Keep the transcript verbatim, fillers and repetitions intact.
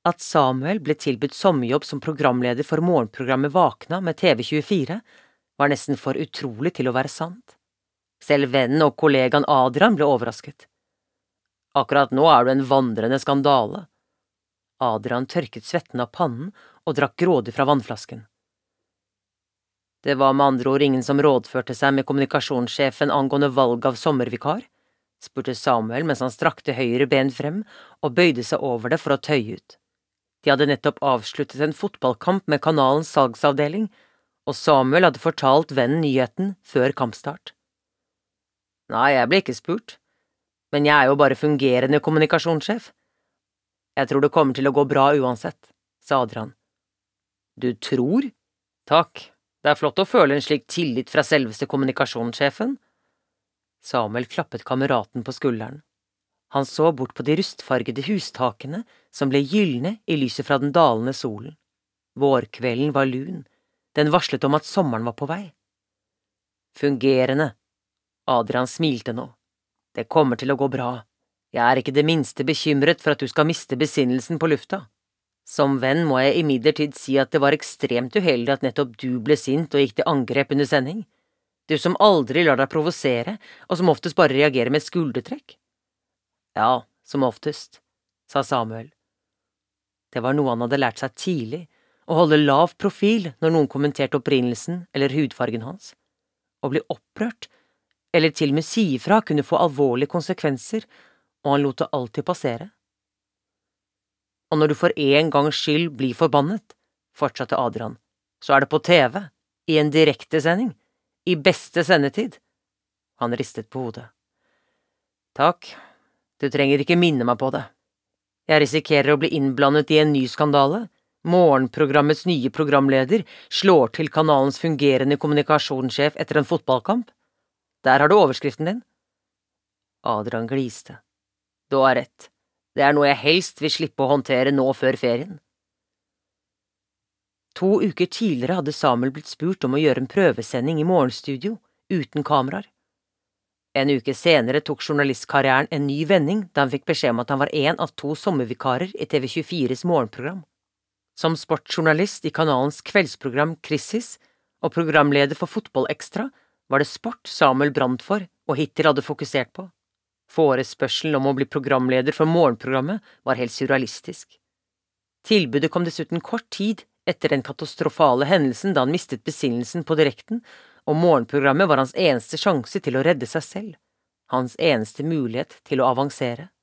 At Samuel ble tilbudt sommerjobb som programleder for morgenprogrammet Vakna med T V tjuefire, var nesten for utrolig til å være sant. Selv vennen og kollegaen Adrian ble overrasket. Akkurat nå er du en vandrende skandale. Adrian tørket svetten av pannen og drakk grådig fra vannflasken. Det var med andre ord ingen som rådførte seg med kommunikasjonssjefen angående valg av sommervikar, spurte Samuel mens han strakte høyre ben frem og bøyde seg over det for å tøye ut. De hadde nettopp avsluttet en fotballkamp med kanalens salgsavdeling, og Samuel hadde fortalt vennen nyheten før kampstart. Nei, jeg ble ikke spurt, men jeg er jo bare fungerende kommunikasjonssjef. Jeg tror det kommer til å gå bra uansett, sa Adrian. Du tror? Takk, det er flott å føle en slik tillit fra selveste kommunikasjonssjefen. Samuel klappet kameraten på skulderen. Han så bort på de rustfargede hustakene som ble gyllene i lyset fra den dalende solen. Vårkvelden var lun, den varslet om at sommeren var på vei. Fungerende. Adrian smilte nå. Det kommer til å gå bra. Jeg er ikke det minste bekymret for at du skal miste besinnelsen på lufta. Som venn må jeg imidlertid si at det var ekstremt uheldig at nettopp du ble sint og gikk til angrep under sending. Du som aldri lar deg provosere, og som oftest bare reagerer med et skuldertrekk. Ja, som oftest, sa Samuel. Det var noe han hadde lært seg tidlig, å holde lav profil når noen kommenterte opprinnelsen eller hudfargen hans. Å bli opprørt, eller til og med si ifra, kunne få alvorlige konsekvenser, og han lot det alltid passere. Og når du for en gangs skyld blir forbannet, fortsatte Adrian, så er det på T V, i en direktesending, i beste sendetid. Han ristet på hodet. Takk. Du trenger ikke minne meg på det. Jeg risikerer å bli innblandet i en ny skandale. Morgenprogrammets nye programleder slår til kanalens fungerende kommunikasjonssjef etter en fotballkamp. Der har du overskriften din. Adrian gliste. Du har rett. Det er noe jeg helst vil slippe å håndtere nå før ferien. To uker tidligere hadde Samuel blitt spurt om å gjøre en prøvesending i morgenstudio, uten kameraer. En uke senere tok journalistkarrieren en ny vending da han fikk beskjed om at han var en av to sommervikarer i T V tjuefires morgenprogram. Som sportsjournalist i kanalens kveldsprogram Krissis og programleder for Fotballekstra var det sport Samuel brant for og hittil hadde fokusert på. Forespørselen om å bli programleder for morgenprogrammet var helt surrealistisk. Tilbudet kom dessuten kort tid etter den katastrofale hendelsen da han mistet besinnelsen på direkten, og morgenprogrammet var hans eneste sjanse til å redde seg selv, hans eneste mulighet til å avansere.